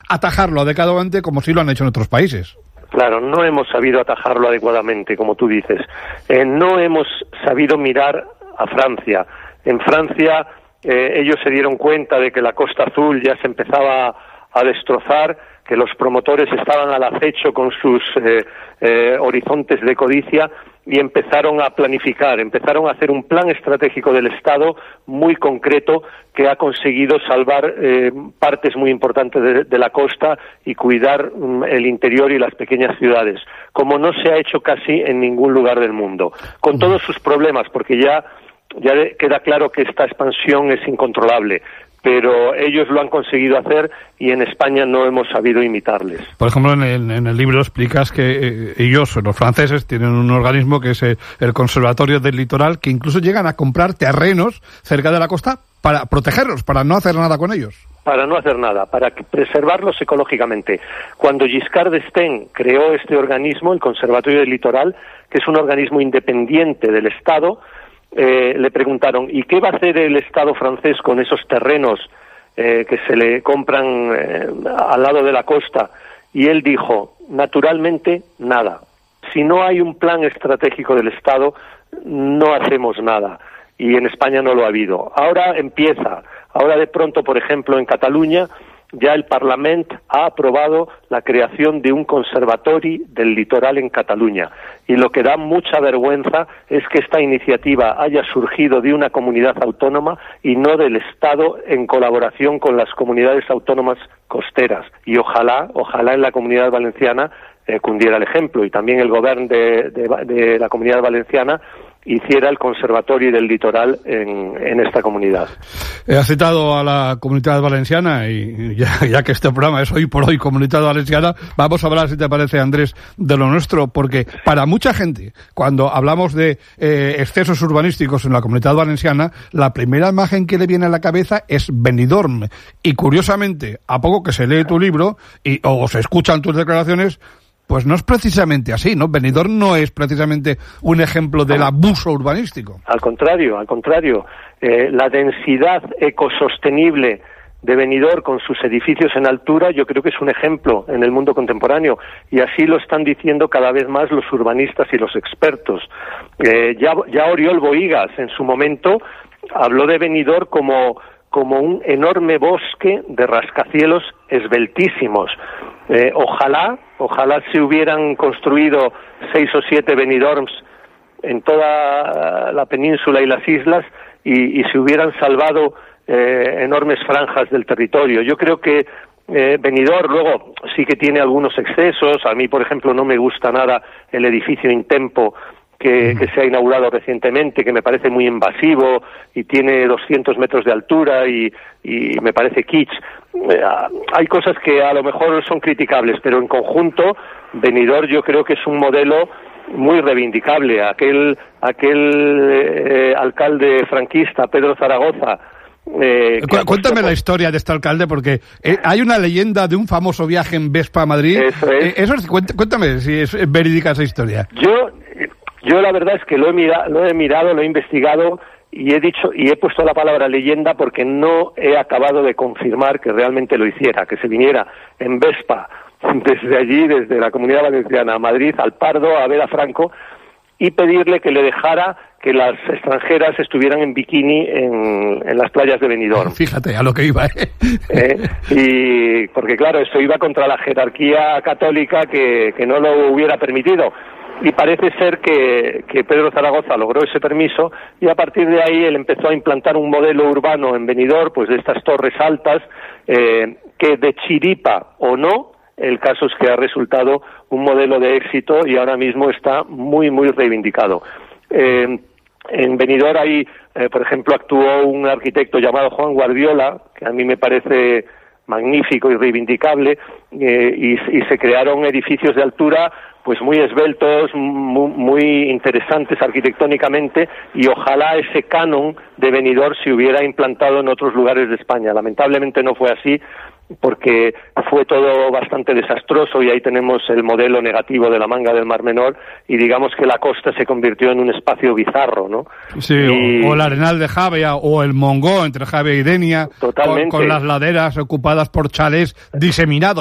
atajarlo adecuadamente como sí lo han hecho en otros países. Claro, no hemos sabido atajarlo adecuadamente, como tú dices. No hemos sabido mirar a Francia. En Francia ellos se dieron cuenta de que la Costa Azul ya se empezaba a destrozar, que los promotores estaban al acecho con sus horizontes de codicia y empezaron a planificar, empezaron a hacer un plan estratégico del Estado muy concreto que ha conseguido salvar partes muy importantes de la costa y cuidar el interior y las pequeñas ciudades, como no se ha hecho casi en ningún lugar del mundo, con todos sus problemas, porque ya queda claro que esta expansión es incontrolable. Pero ellos lo han conseguido hacer y en España no hemos sabido imitarles. Por ejemplo, en el libro explicas que ellos, los franceses, tienen un organismo que es el Conservatorio del Litoral, que incluso llegan a comprar terrenos cerca de la costa para protegerlos, para no hacer nada con ellos. Para no hacer nada, para preservarlos ecológicamente. Cuando Giscard d'Estaing creó este organismo, el Conservatorio del Litoral, que es un organismo independiente del Estado, le preguntaron, ¿y qué va a hacer el Estado francés con esos terrenos que se le compran al lado de la costa? Y él dijo, naturalmente, nada. Si no hay un plan estratégico del Estado, no hacemos nada. Y en España no lo ha habido. Ahora empieza. Ahora de pronto, por ejemplo, en Cataluña, ya el Parlamento ha aprobado la creación de un conservatori del litoral en Cataluña. Y lo que da mucha vergüenza es que esta iniciativa haya surgido de una comunidad autónoma y no del Estado en colaboración con las comunidades autónomas costeras. Y ojalá en la Comunidad Valenciana cundiera el ejemplo y también el gobierno de la Comunidad Valenciana hiciera el Conservatorio del Litoral en esta comunidad. Has citado a la Comunidad Valenciana y ya que este programa es hoy por hoy Comunidad Valenciana, vamos a hablar, si te parece, Andrés, de lo nuestro, porque para mucha gente, cuando hablamos de excesos urbanísticos en la Comunidad Valenciana, la primera imagen que le viene a la cabeza es Benidorm. Y curiosamente, a poco que se lee tu libro o se escuchan tus declaraciones, pues no es precisamente así, ¿no? Benidorm no es precisamente un ejemplo del abuso urbanístico. Al contrario. La densidad ecosostenible de Benidorm con sus edificios en altura yo creo que es un ejemplo en el mundo contemporáneo y así lo están diciendo cada vez más los urbanistas y los expertos. Ya Oriol Bohigas en su momento habló de Benidorm como un enorme bosque de rascacielos esbeltísimos. Ojalá se hubieran construido 6 o 7 Benidorms en toda la península y las islas y se hubieran salvado enormes franjas del territorio. Yo creo que Benidorm luego sí que tiene algunos excesos. A mí, por ejemplo, no me gusta nada el edificio Intempo que se ha inaugurado recientemente, que me parece muy invasivo y tiene 200 metros de altura y me parece kitsch. Hay cosas que a lo mejor son criticables, pero en conjunto Benidorm yo creo que es un modelo muy reivindicable. Aquel alcalde franquista, Pedro Zaragoza. Cuéntame la historia de este alcalde, porque hay una leyenda de un famoso viaje en Vespa a Madrid. Eso es, cuéntame si es verídica esa historia. Yo la verdad es que lo he mirado, lo he investigado y he puesto la palabra leyenda porque no he acabado de confirmar que realmente lo hiciera, que se viniera en Vespa desde allí, desde la Comunidad Valenciana a Madrid, al Pardo, a ver a Franco y pedirle que le dejara que las extranjeras estuvieran en bikini en las playas de Benidorm. Fíjate a lo que iba, y porque claro, eso iba contra la jerarquía católica que no lo hubiera permitido. Y parece ser que Pedro Zaragoza logró ese permiso y a partir de ahí él empezó a implantar un modelo urbano en Benidorm, pues de estas torres altas, que de chiripa o no, el caso es que ha resultado un modelo de éxito y ahora mismo está muy, muy reivindicado. En Benidorm hay, por ejemplo, actuó un arquitecto llamado Juan Guardiola, que a mí me parece magnífico y reivindicable, y se crearon edificios de altura pues muy esbeltos, muy interesantes arquitectónicamente, y ojalá ese canon de Benidorm se hubiera implantado en otros lugares de España. Lamentablemente no fue así, porque fue todo bastante desastroso y ahí tenemos el modelo negativo de la Manga del Mar Menor y digamos que la costa se convirtió en un espacio bizarro, ¿no? Sí, o el Arenal de Javea o el Mongó entre Javea y Denia, con las laderas ocupadas por chalés diseminados.